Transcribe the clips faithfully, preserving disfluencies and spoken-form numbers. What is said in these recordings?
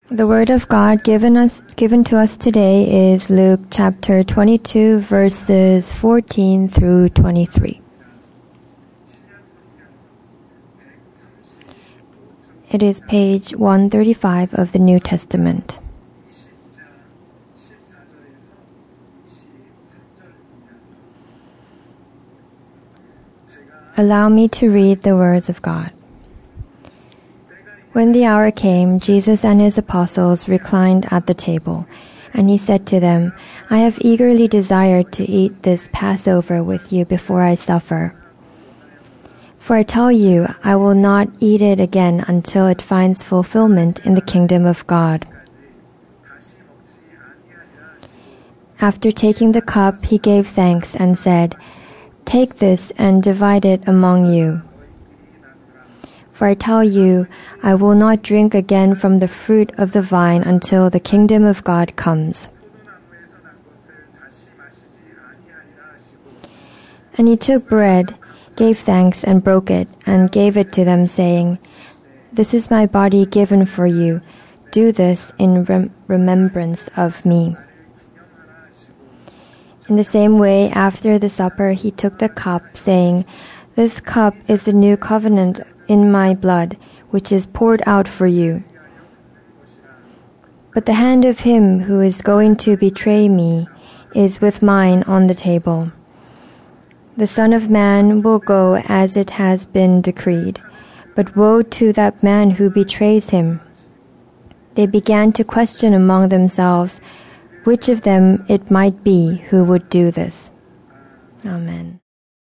The word of God given us given to us today is Luke chapter twenty-two verses fourteen through twenty-three. It is page one thirty-five of the New Testament. Allow me to read the words of God. When the hour came, Jesus and his apostles reclined at the table, and he said to them, I have eagerly desired to eat this Passover with you before I suffer. For I tell you, I will not eat it again until it finds fulfillment in the kingdom of God. After taking the cup, he gave thanks and said, Take this and divide it among you. For I tell you, I will not drink again from the fruit of the vine until the kingdom of God comes. And he took bread, gave thanks, and broke it, and gave it to them, saying, This is my body given for you. Do this in rem- remembrance of me. In the same way, after the supper, he took the cup, saying, This cup is the new covenant in my blood, which is poured out for you. But the hand of him who is going to betray me is with mine on the table. The Son of Man will go as it has been decreed, but woe to that man who betrays him. They began to question among themselves which of them it might be who would do this. Amen.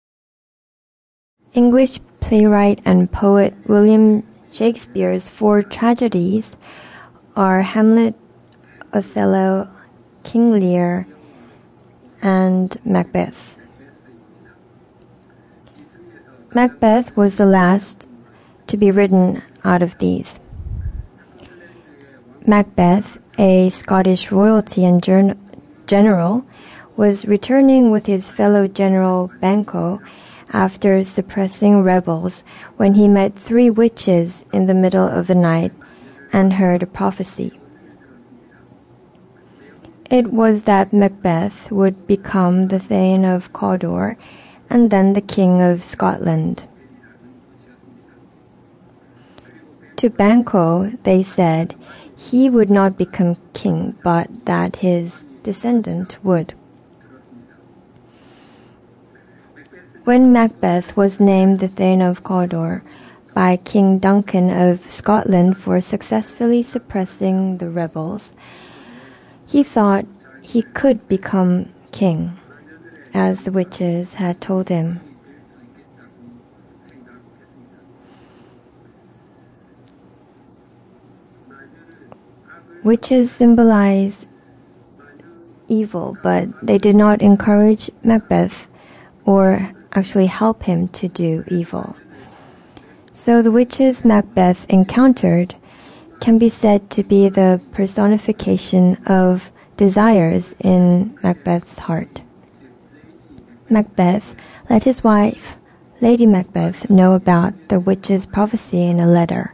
English playwright and poet William Shakespeare's four tragedies are Hamlet, Othello, King Lear, and Macbeth. Macbeth was the last to be written out of these. Macbeth, a Scottish royalty and gen- general, was returning with his fellow general Banquo after suppressing rebels when he met three witches in the middle of the night and heard a prophecy. It was that Macbeth would become the Thane of Cawdor and then the King of Scotland. To Banquo they said he would not become king, but that his descendant would. When Macbeth was named the Thane of Cawdor by King Duncan of Scotland for successfully suppressing the rebels, he thought he could become king, as the witches had told him. Witches symbolize evil, but they did not encourage Macbeth or actually help him to do evil. So the witches Macbeth encountered can be said to be the personification of desires in Macbeth's heart. Macbeth let his wife, Lady Macbeth, know about the witch's prophecy in a letter.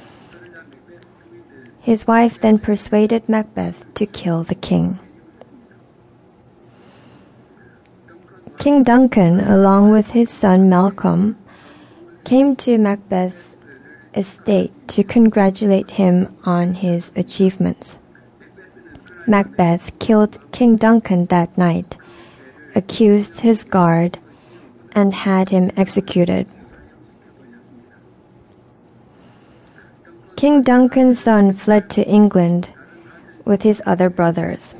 His wife then persuaded Macbeth to kill the king. King Duncan, along with his son Malcolm, came to Macbeth's estate to congratulate him on his achievements. Macbeth killed King Duncan that night, accused his guard, and had him executed. King Duncan's son fled to England with his other brothers.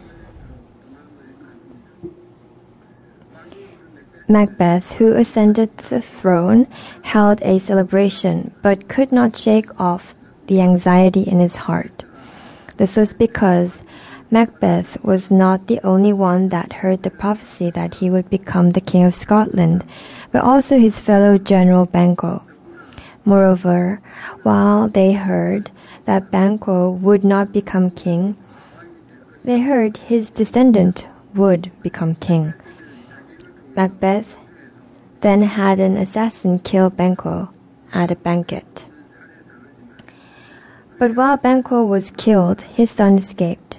Macbeth, who ascended the throne, held a celebration, but could not shake off the anxiety in his heart. This was because Macbeth was not the only one that heard the prophecy that he would become the King of Scotland, but also his fellow general Banquo. Moreover, while they heard that Banquo would not become king, they heard his descendant would become king. Macbeth then had an assassin kill Banquo at a banquet. But while Banquo was killed, his son escaped.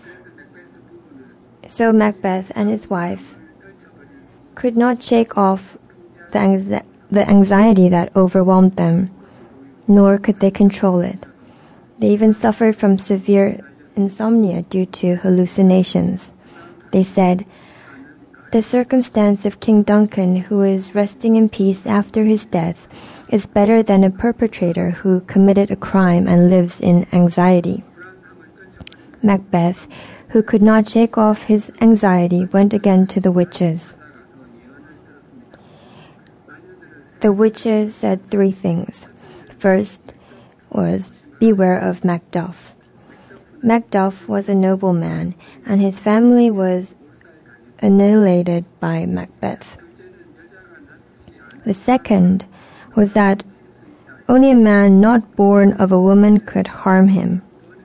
So Macbeth and his wife could not shake off the, anxi- the anxiety that overwhelmed them, nor could they control it. They even suffered from severe insomnia due to hallucinations. They said, "The circumstance of King Duncan, who is resting in peace after his death, is better than a perpetrator who committed a crime and lives in anxiety." Macbeth, who could not shake off his anxiety, went again to the witches. The witches said three things. First was, "Beware of Macduff." Macduff was a nobleman, and his family was annihilated by Macbeth. The second was that only a man not born of a woman could harm him.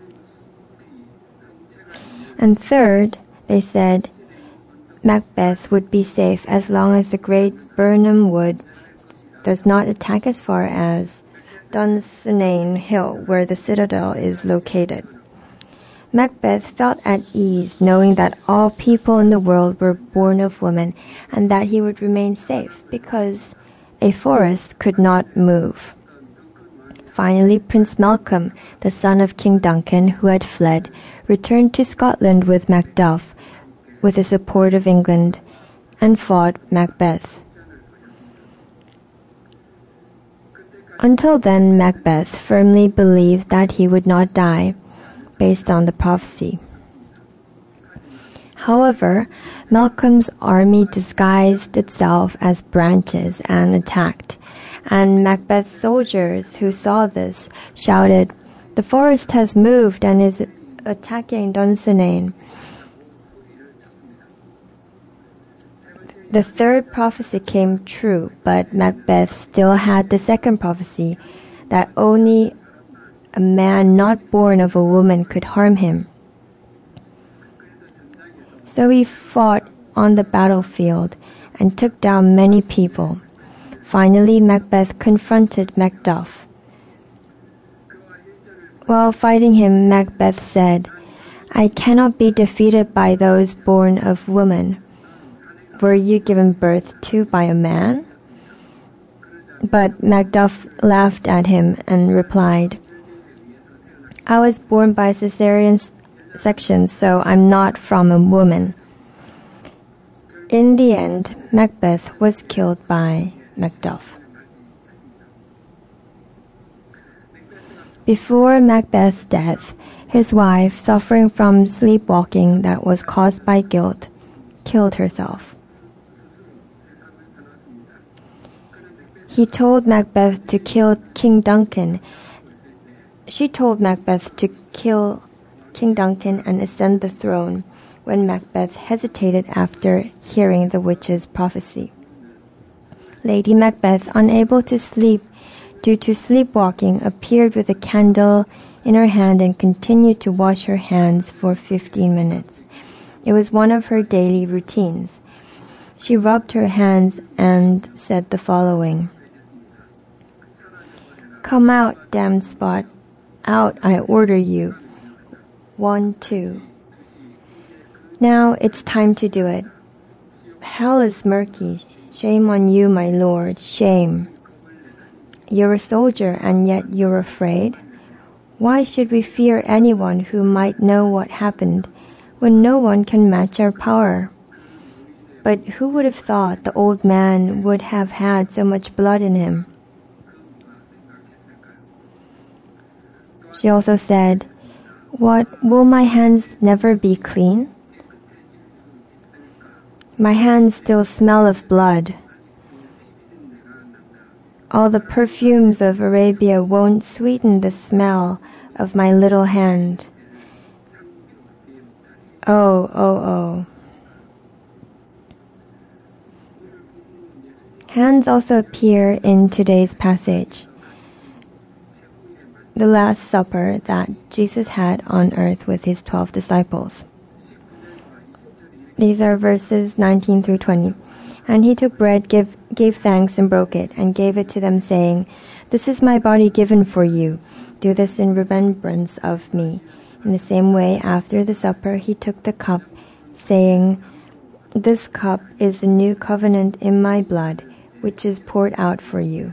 And third, they said, Macbeth would be safe as long as the great Birnam Wood does not attack as far as Dunsinane Hill, where the citadel is located. Macbeth felt at ease knowing that all people in the world were born of women and that he would remain safe because a forest could not move. Finally, Prince Malcolm, the son of King Duncan, who had fled, returned to Scotland with Macduff, with the support of England, and fought Macbeth. Until then, Macbeth firmly believed that he would not die, based on the prophecy. However, Malcolm's army disguised itself as branches and attacked, and Macbeth's soldiers who saw this shouted, "The forest has moved and is attacking Dunsinane." The third prophecy came true, but Macbeth still had the second prophecy that only a man not born of a woman could harm him. So he fought on the battlefield and took down many people. Finally, Macbeth confronted Macduff. While fighting him, Macbeth said, "I cannot be defeated by those born of woman. Were you given birth to by a man?" But Macduff laughed at him and replied, "I was born by cesarean section, so I'm not from a woman." In the end, Macbeth was killed by Macduff. Before Macbeth's death, his wife, suffering from sleepwalking that was caused by guilt, killed herself. He told Macbeth to kill King Duncan. She told Macbeth to kill King Duncan and ascend the throne when Macbeth hesitated after hearing the witch's prophecy. Lady Macbeth, unable to sleep due to sleepwalking, appeared with a candle in her hand and continued to wash her hands for fifteen minutes. It was one of her daily routines. She rubbed her hands and said the following: "Come out, damned spot. Out, I order you. One, two. Now it's time to do it. Hell is murky. Shame on you, my lord. Shame. You're a soldier, and yet you're afraid? Why should we fear anyone who might know what happened, when no one can match our power? But who would have thought the old man would have had so much blood in him?" She also said, "What, will my hands never be clean? My hands still smell of blood. All the perfumes of Arabia won't sweeten the smell of my little hand. Oh, oh, oh." Hands also appear in today's passage, the Last Supper that Jesus had on earth with his twelve disciples. These are verses nineteen through twenty. And he took bread, give, gave thanks, and broke it, and gave it to them, saying, "This is my body given for you. Do this in remembrance of me." In the same way, after the supper, he took the cup, saying, "This cup is the new covenant in my blood, which is poured out for you."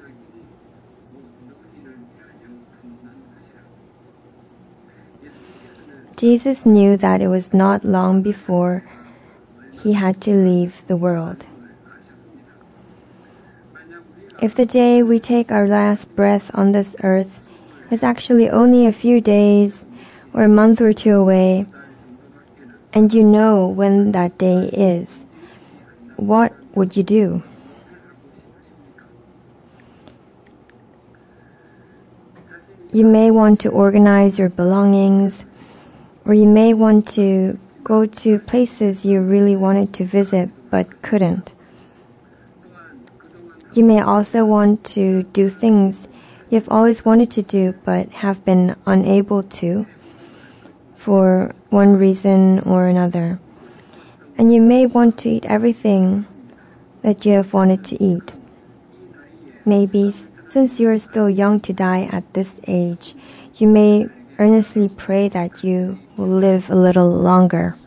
Jesus knew that it was not long before he had to leave the world. If the day we take our last breath on this earth is actually only a few days or a month or two away, and you know when that day is, what would you do? You may want to organize your belongings, or you may want to go to places you really wanted to visit but couldn't. You may also want to do things you've always wanted to do but have been unable to for one reason or another. And you may want to eat everything that you have wanted to eat. Maybe, since you are still young to die at this age, you may earnestly pray that you will live a little longer.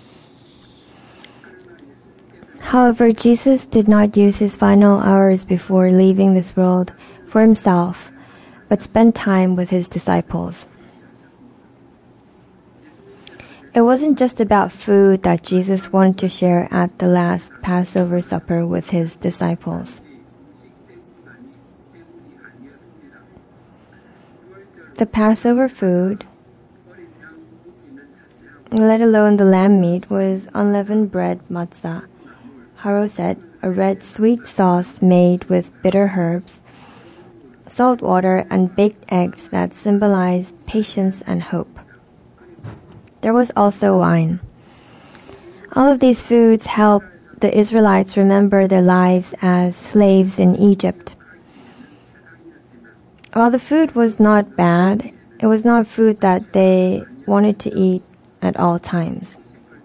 However, Jesus did not use his final hours before leaving this world for himself, but spent time with his disciples. It wasn't just about food that Jesus wanted to share at the last Passover supper with his disciples. The Passover food, let alone the lamb meat, was unleavened bread matzah, haroset, a red sweet sauce made with bitter herbs, salt water, and baked eggs that symbolized patience and hope. There was also wine. All of these foods helped the Israelites remember their lives as slaves in Egypt. While the food was not bad, it was not food that they wanted to eat at all times.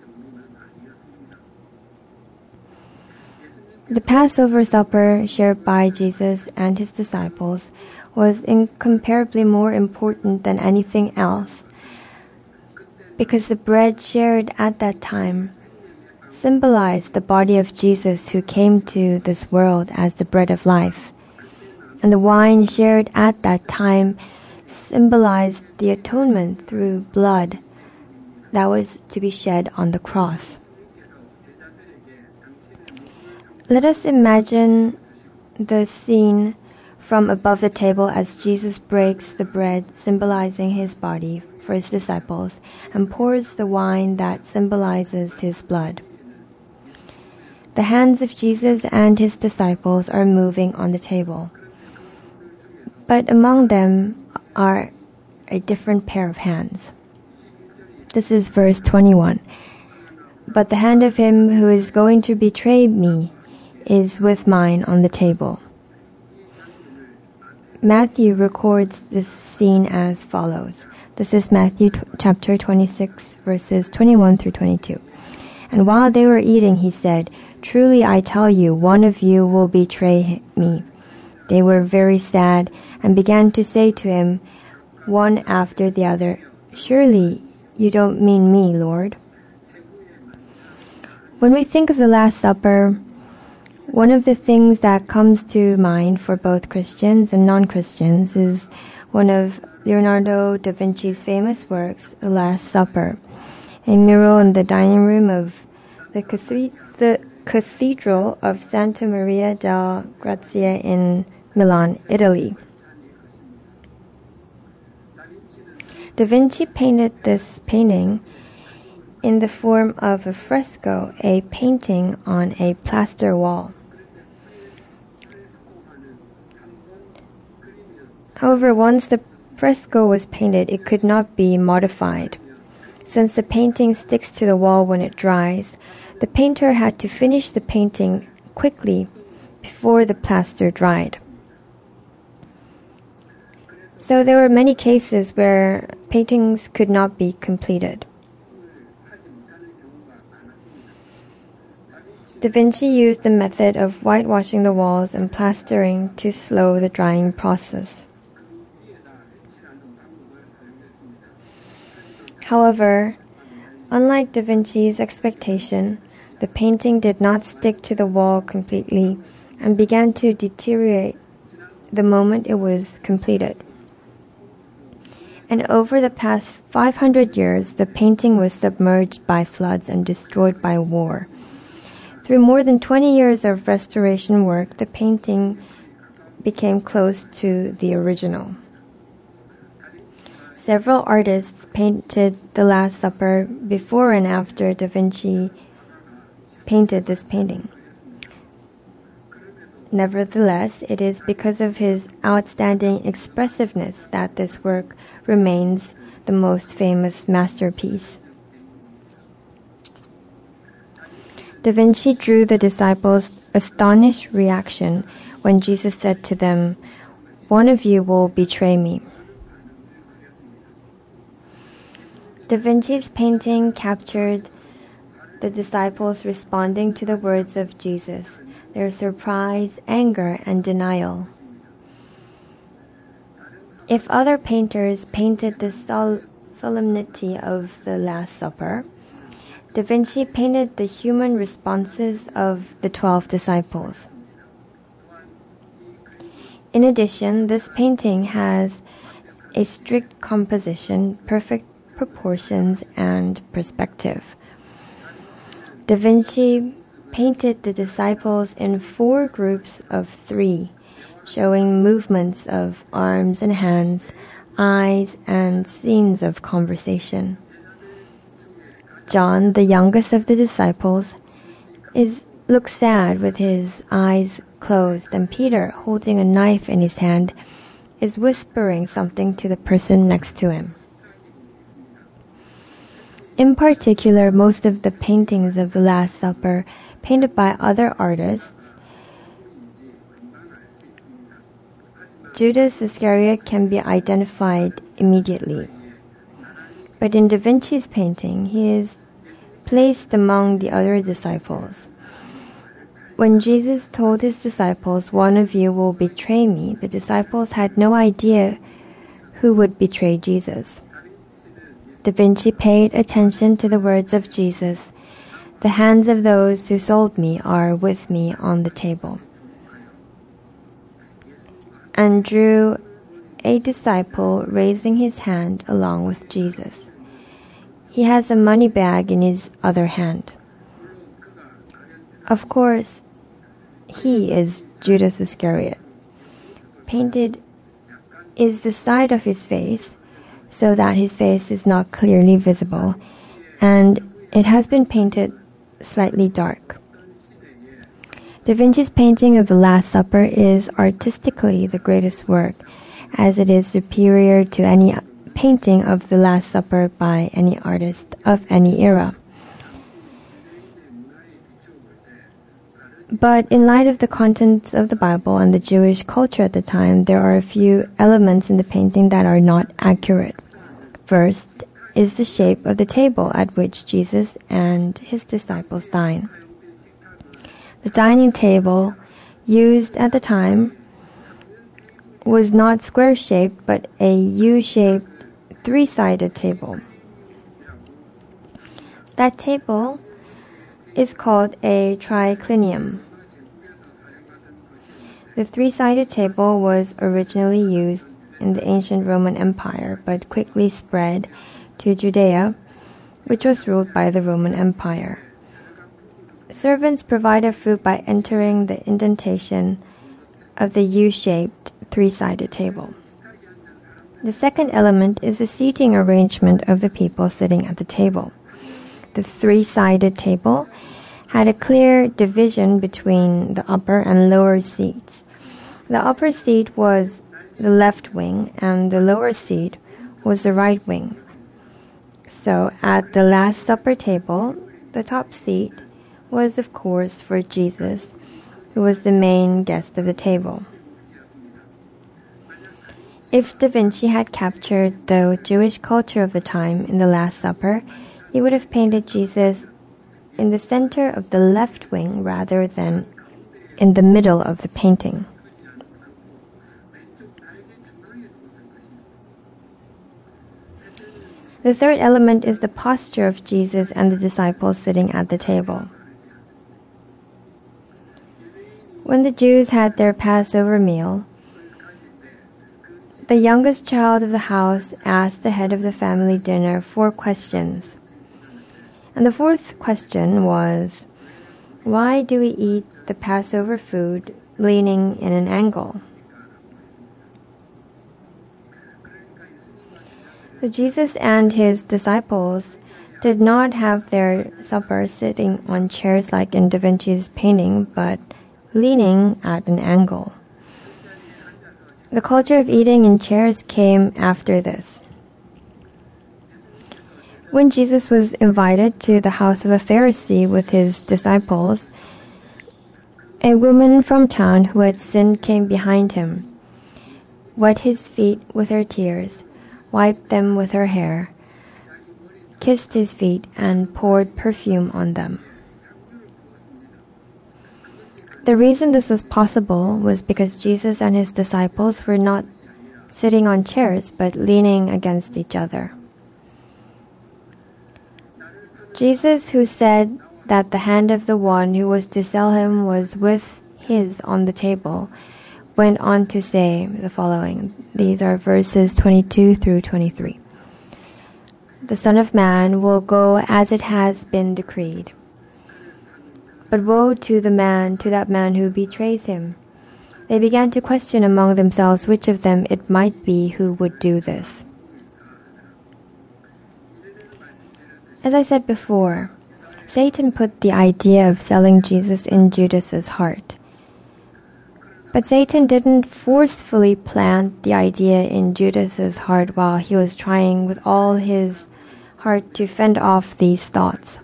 The Passover supper shared by Jesus and his disciples was incomparably more important than anything else, because the bread shared at that time symbolized the body of Jesus who came to this world as the bread of life. And the wine shared at that time symbolized the atonement through blood that was to be shed on the cross. Let us imagine the scene from above the table as Jesus breaks the bread symbolizing his body for his disciples and pours the wine that symbolizes his blood. The hands of Jesus and his disciples are moving on the table, but among them are a different pair of hands. This is verse twenty-one. But the hand of him who is going to betray me is with mine on the table. Matthew records this scene as follows. This is Matthew t- chapter twenty-six, verses twenty-one through twenty-two. And while they were eating, he said, "Truly I tell you, one of you will betray me." They were very sad and began to say to him, one after the other, "Surely you don't mean me, Lord." When we think of the Last Supper, one of the things that comes to mind for both Christians and non-Christians is one of Leonardo da Vinci's famous works, The Last Supper, a mural in the dining room of the, cathed- the Cathedral of Santa Maria delle Grazie in Milan, Italy. Da Vinci painted this painting in the form of a fresco, a painting on a plaster wall. However, once the fresco was painted, it could not be modified. Since the painting sticks to the wall when it dries, the painter had to finish the painting quickly before the plaster dried. So there were many cases where paintings could not be completed. Da Vinci used the method of whitewashing the walls and plastering to slow the drying process. However, unlike Da Vinci's expectation, the painting did not stick to the wall completely and began to deteriorate the moment it was completed. And over the past five hundred years, the painting was submerged by floods and destroyed by war. Through more than twenty years of restoration work, the painting became close to the original. Several artists painted The Last Supper before and after Da Vinci painted this painting. Nevertheless, it is because of his outstanding expressiveness that this work remains the most famous masterpiece. Da Vinci drew the disciples' astonished reaction when Jesus said to them, "One of you will betray me." Da Vinci's painting captured the disciples responding to the words of Jesus, their surprise, anger, and denial. If other painters painted the sol- solemnity of the Last Supper, Da Vinci painted the human responses of the twelve disciples. In addition, this painting has a strict composition, perfect proportions, and perspective. Da Vinci painted the disciples in four groups of three, showing movements of arms and hands, eyes, and scenes of conversation. John, the youngest of the disciples, is looks sad with his eyes closed, and Peter, holding a knife in his hand, is whispering something to the person next to him. In particular, most of the paintings of the Last Supper painted by other artists, Judas Iscariot can be identified immediately. But in Da Vinci's painting, he is placed among the other disciples. When Jesus told his disciples, "One of you will betray me," the disciples had no idea who would betray Jesus. Da Vinci paid attention to the words of Jesus, "The hands of those who sold me are with me on the table," and drew a disciple raising his hand along with Jesus. He has a money bag in his other hand. Of course, he is Judas Iscariot. Painted is the side of his face, so that his face is not clearly visible, and it has been painted slightly dark. Da Vinci's painting of the Last Supper is artistically the greatest work, as it is superior to any painting of the Last Supper by any artist of any era. But in light of the contents of the Bible and the Jewish culture at the time, there are a few elements in the painting that are not accurate. First is the shape of the table at which Jesus and his disciples dine. The dining table used at the time was not square-shaped, but a U-shaped, three-sided table. That table is called a triclinium. The three-sided table was originally used in the ancient Roman Empire, but quickly spread to Judea, which was ruled by the Roman Empire. Servants provided food by entering the indentation of the U-shaped three-sided table. The second element is the seating arrangement of the people sitting at the table. The three-sided table had a clear division between the upper and lower seats. The upper seat was the left wing, and the lower seat was the right wing. So at the Last Supper table, the top seat was, of course, for Jesus, who was the main guest of the table. If Da Vinci had captured the Jewish culture of the time in the Last Supper, he would have painted Jesus in the center of the left wing rather than in the middle of the painting. The third element is the posture of Jesus and the disciples sitting at the table. When the Jews had their Passover meal, the youngest child of the house asked the head of the family dinner four questions. And the fourth question was, why do we eat the Passover food leaning in an angle? So Jesus and his disciples did not have their supper sitting on chairs like in Da Vinci's painting, but leaning at an angle. The culture of eating in chairs came after this. When Jesus was invited to the house of a Pharisee with his disciples, a woman from town who had sinned came behind him, wet his feet with her tears, wiped them with her hair, kissed his feet, and poured perfume on them. The reason this was possible was because Jesus and his disciples were not sitting on chairs but leaning against each other. Jesus, who said that the hand of the one who was to sell him was with his on the table, went on to say the following. These are verses twenty-two through twenty-three. The Son of Man will go as it has been decreed. But woe to the man, to that man who betrays him. They began to question among themselves which of them it might be who would do this. As I said before, Satan put the idea of selling Jesus in Judas's heart. But Satan didn't forcefully plant the idea in Judas's heart while he was trying with all his heart to fend off these thoughts.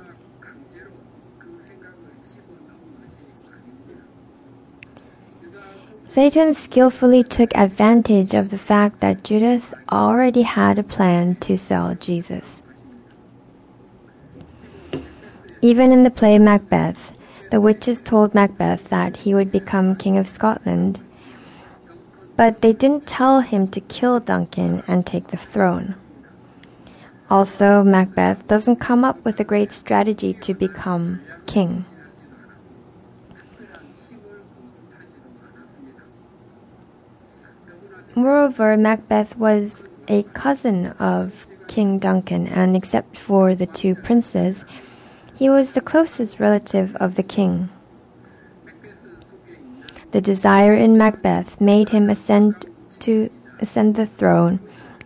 Satan skillfully took advantage of the fact that Judas already had a plan to sell Jesus. Even in the play Macbeth, the witches told Macbeth that he would become King of Scotland, but they didn't tell him to kill Duncan and take the throne. Also, Macbeth doesn't come up with a great strategy to become king. Moreover, Macbeth was a cousin of King Duncan, and except for the two princes, he was the closest relative of the king. The desire in Macbeth made him ascend to ascend the throne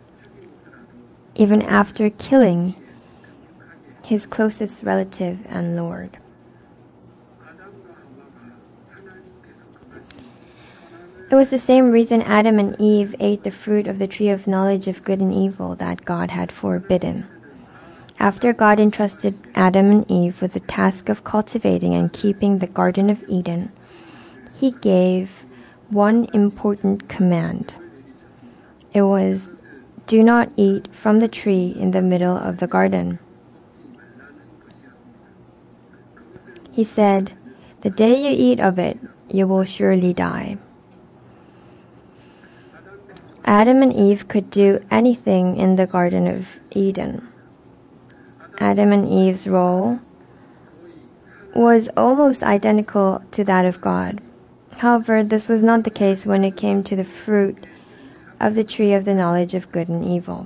even after killing his closest relative and lord. It was the same reason Adam and Eve ate the fruit of the tree of knowledge of good and evil that God had forbidden. After God entrusted Adam and Eve with the task of cultivating and keeping the Garden of Eden, he gave one important command. It was, "Do not eat from the tree in the middle of the garden." He said, "The day you eat of it, you will surely die." Adam and Eve could do anything in the Garden of Eden. Adam and Eve's role was almost identical to that of God. However, this was not the case when it came to the fruit of the tree of the knowledge of good and evil.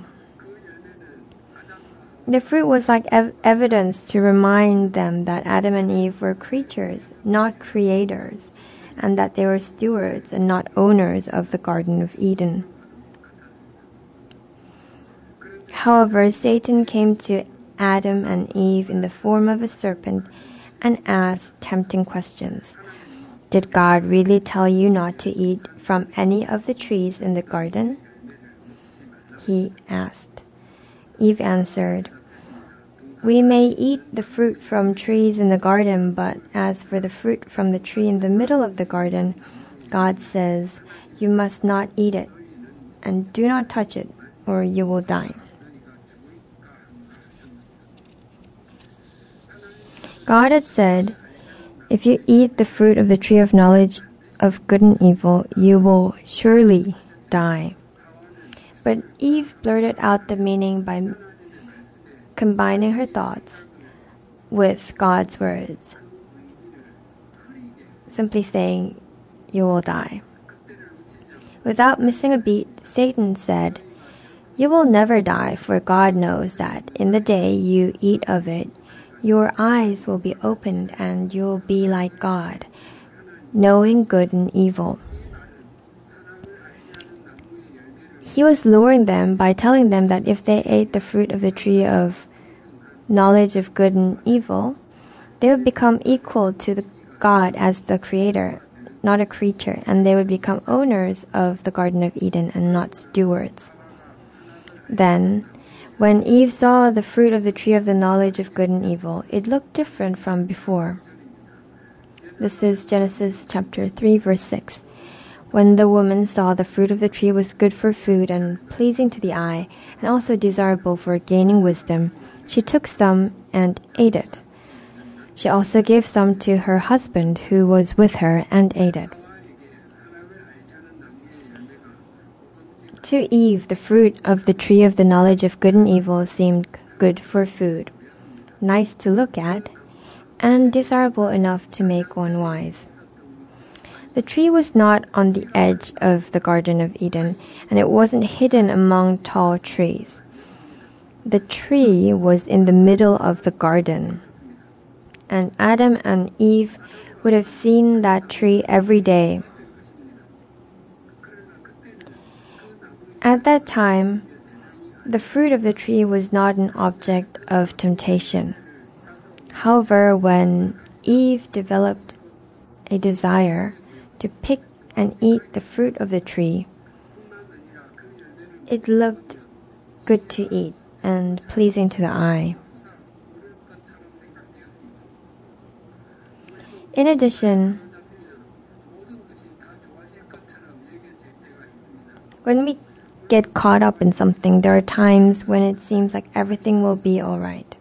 The fruit was like ev- evidence to remind them that Adam and Eve were creatures, not creators, and that they were stewards and not owners of the Garden of Eden. However, Satan came to Adam and Eve in the form of a serpent and asked tempting questions. Did God really tell you not to eat from any of the trees in the garden? He asked. Eve answered, "We may eat the fruit from trees in the garden, but as for the fruit from the tree in the middle of the garden, God says, you must not eat it, and do not touch it, or you will die." God had said, "If you eat the fruit of the tree of knowledge of good and evil, you will surely die." But Eve blurted out the meaning by combining her thoughts with God's words, simply saying, "You will die." Without missing a beat, Satan said, "You will never die, for God knows that in the day you eat of it, your eyes will be opened and you'll be like God, knowing good and evil." He was luring them by telling them that if they ate the fruit of the tree of knowledge of good and evil, they would become equal to the God as the creator, not a creature, and they would become owners of the Garden of Eden and not stewards. Then, when Eve saw the fruit of the tree of the knowledge of good and evil, it looked different from before. This is Genesis chapter three, verse six. When the woman saw the fruit of the tree was good for food and pleasing to the eye, and also desirable for gaining wisdom, she took some and ate it. She also gave some to her husband who was with her and ate it. To Eve, the fruit of the tree of the knowledge of good and evil seemed good for food, nice to look at, and desirable enough to make one wise. The tree was not on the edge of the Garden of Eden, and it wasn't hidden among tall trees. The tree was in the middle of the garden, and Adam and Eve would have seen that tree every day. At that time, the fruit of the tree was not an object of temptation. However, when Eve developed a desire to pick and eat the fruit of the tree, it looked good to eat and pleasing to the eye. In addition, when we get caught up in something, there are times when it seems like everything will be all right.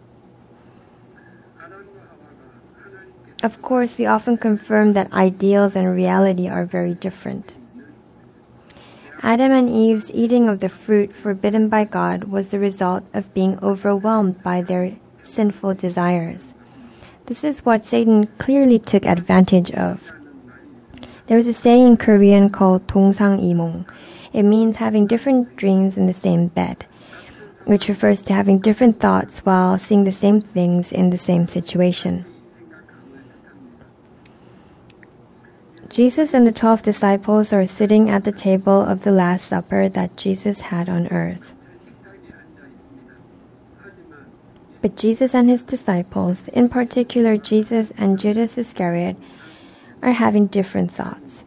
Of course, we often confirm that ideals and reality are very different. Adam and Eve's eating of the fruit forbidden by God was the result of being overwhelmed by their sinful desires. This is what Satan clearly took advantage of. There is a saying in Korean called 동상이몽. It means having different dreams in the same bed, which refers to having different thoughts while seeing the same things in the same situation. Jesus and the twelve disciples are sitting at the table of the Last Supper that Jesus had on earth. But Jesus and his disciples, in particular Jesus and Judas Iscariot, are having different thoughts.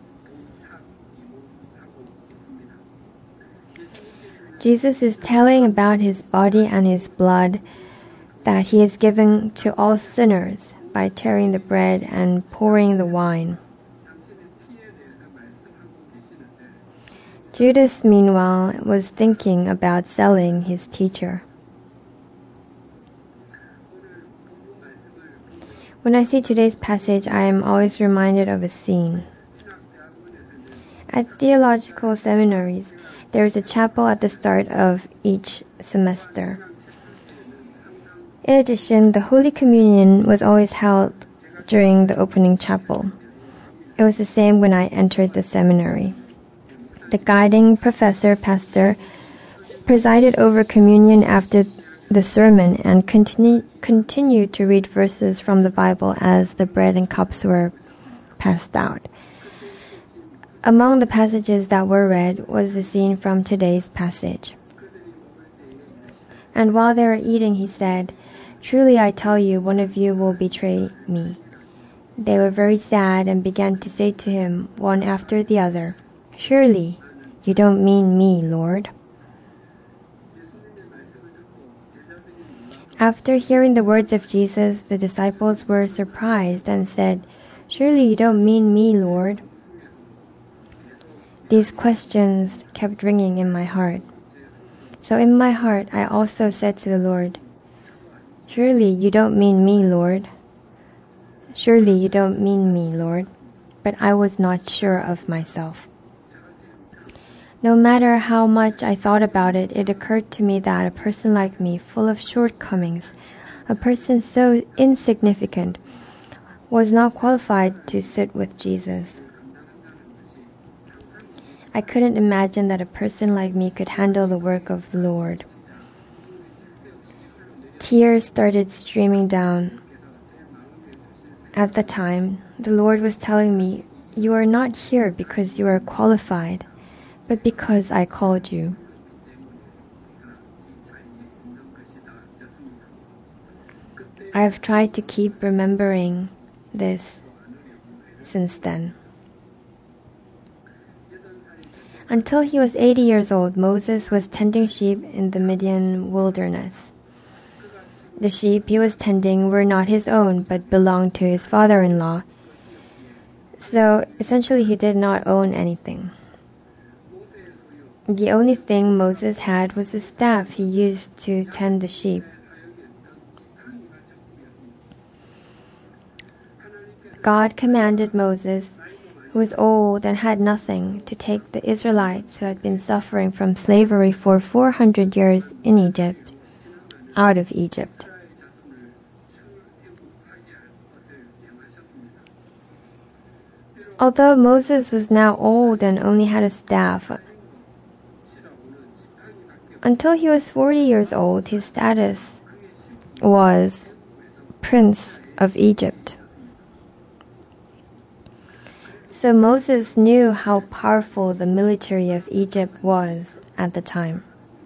Jesus is telling about his body and his blood that he is given to all sinners by tearing the bread and pouring the wine. Judas, meanwhile, was thinking about selling his teacher. When I see today's passage, I am always reminded of a scene. At theological seminaries, there is a chapel at the start of each semester. In addition, the Holy Communion was always held during the opening chapel. It was the same when I entered the seminary. The guiding professor, pastor, presided over communion after the sermon and continue, continued to read verses from the Bible as the bread and cups were passed out. Among the passages that were read was the scene from today's passage. And while they were eating, he said, "Truly I tell you, one of you will betray me." They were very sad and began to say to him, one after the other, "Surely you don't mean me, Lord." After hearing the words of Jesus, the disciples were surprised and said, "Surely you don't mean me, Lord." These questions kept ringing in my heart. So in my heart, I also said to the Lord, "Surely you don't mean me, Lord." Surely you don't mean me, Lord, but I was not sure of myself. No matter how much I thought about it, it occurred to me that a person like me, full of shortcomings, a person so insignificant, was not qualified to sit with Jesus. I couldn't imagine that a person like me could handle the work of the Lord. Tears started streaming down. At the time, the Lord was telling me, "You are not here because you are qualified, but because I called you." I have tried to keep remembering this since then. Until he was eighty years old, Moses was tending sheep in the Midian wilderness. The sheep he was tending were not his own, but belonged to his father-in-law. So essentially he did not own anything. The only thing Moses had was a staff he used to tend the sheep. God commanded Moses, who was old and had nothing, to take the Israelites who had been suffering from slavery for four hundred years in Egypt out of Egypt. Although Moses was now old and only had a staff, until he was forty years old, his status was Prince of Egypt. So Moses knew how powerful the military of Egypt was at the time.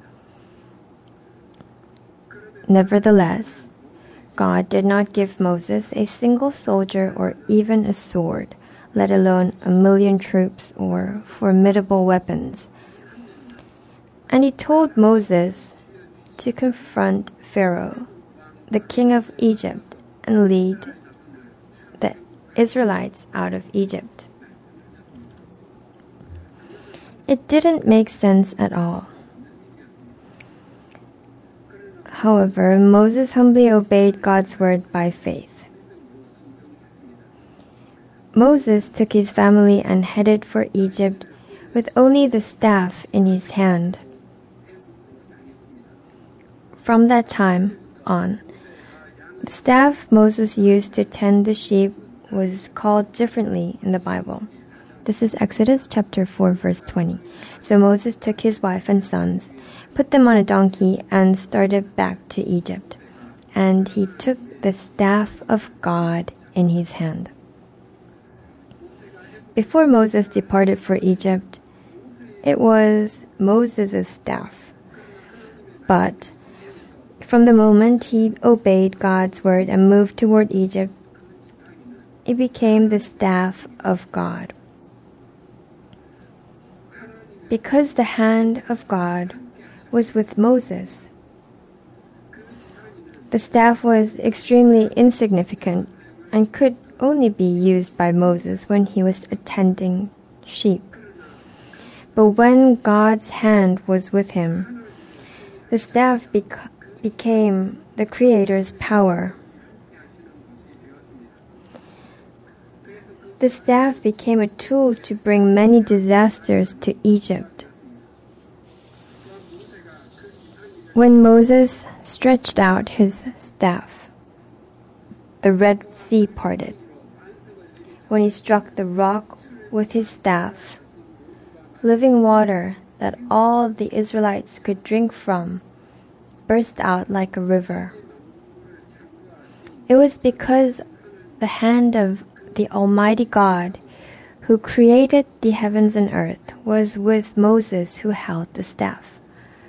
Nevertheless, God did not give Moses a single soldier or even a sword, let alone a million troops or formidable weapons. And he told Moses to confront Pharaoh, the king of Egypt, and lead the Israelites out of Egypt. It didn't make sense at all. However, Moses humbly obeyed God's word by faith. Moses took his family and headed for Egypt with only the staff in his hand. From that time on, the staff Moses used to tend the sheep was called differently in the Bible. This is Exodus chapter four, verse twenty. So Moses took his wife and sons, put them on a donkey, and started back to Egypt. And he took the staff of God in his hand. Before Moses departed for Egypt, it was Moses' staff. But from the moment he obeyed God's word and moved toward Egypt, it became the staff of God. Because the hand of God was with Moses, the staff was extremely insignificant and could only be used by Moses when he was attending sheep. But when God's hand was with him, the staff bec- became the Creator's power. The staff became a tool to bring many disasters to Egypt. When Moses stretched out his staff, the Red Sea parted. When he struck the rock with his staff, living water that all the Israelites could drink from burst out like a river. It was because the hand of the Almighty God, who created the heavens and earth, was with Moses, who held the staff.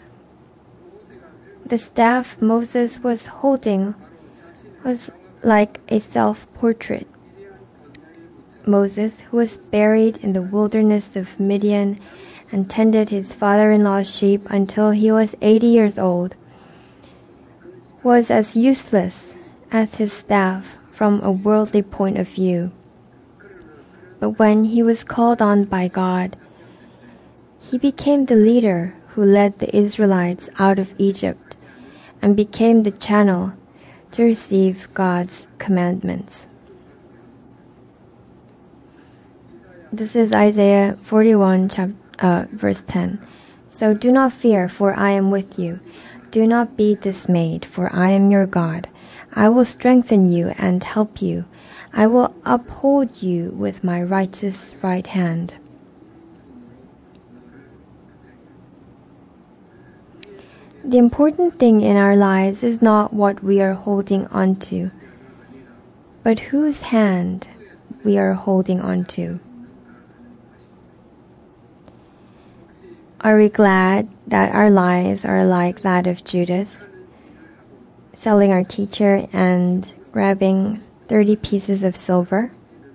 The staff Moses was holding was like a self-portrait. Moses, who was buried in the wilderness of Midian and tended his father-in-law's sheep until he was eighty years old, was as useless as his staff from a worldly point of view. But when he was called on by God, he became the leader who led the Israelites out of Egypt and became the channel to receive God's commandments. This is Isaiah forty-one, chapter, uh, verse ten. So do not fear, for I am with you. Do not be dismayed, for I am your God. I will strengthen you and help you. I will uphold you with my righteous right hand. The important thing in our lives is not what we are holding on to, but whose hand we are holding on to. Are we glad that our lives are like that of Judas, selling our teacher and grabbing thirty pieces of silver?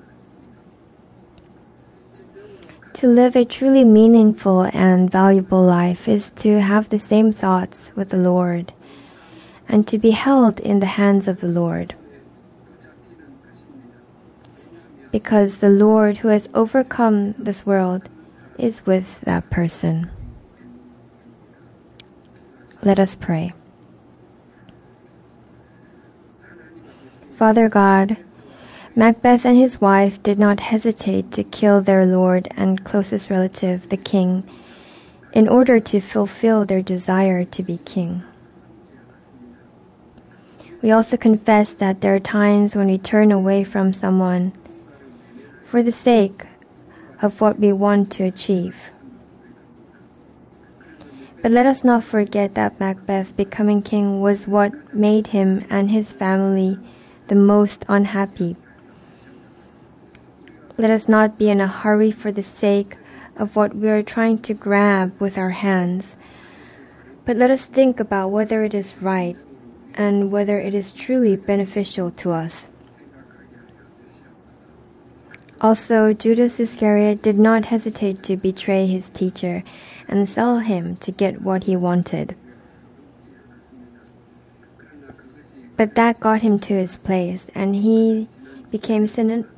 To live a truly meaningful and valuable life is to have the same thoughts with the Lord and to be held in the hands of the Lord. Because the Lord who has overcome this world is with that person. Let us pray. Father God, Macbeth and his wife did not hesitate to kill their lord and closest relative, the king, in order to fulfill their desire to be king. We also confess that there are times when we turn away from someone for the sake of what we want to achieve. But let us not forget that Macbeth becoming king was what made him and his family the most unhappy. Let us not be in a hurry for the sake of what we are trying to grab with our hands, but let us think about whether it is right and whether it is truly beneficial to us. Also, Judas Iscariot did not hesitate to betray his teacher and sell him to get what he wanted. But that got him to his place, and he became sin-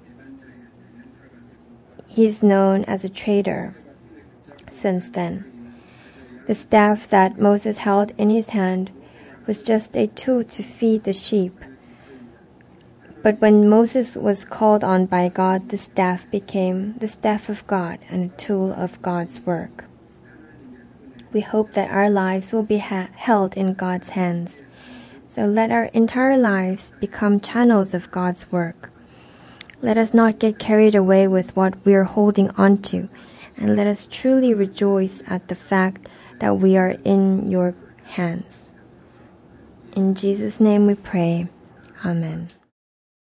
he's known as a traitor since then. The staff that Moses held in his hand was just a tool to feed the sheep. But when Moses was called on by God, the staff became the staff of God and a tool of God's work. We hope that our lives will be ha- held in God's hands. So let our entire lives become channels of God's work. Let us not get carried away with what we are holding on to, and let us truly rejoice at the fact that we are in your hands. In Jesus' name we pray. Amen.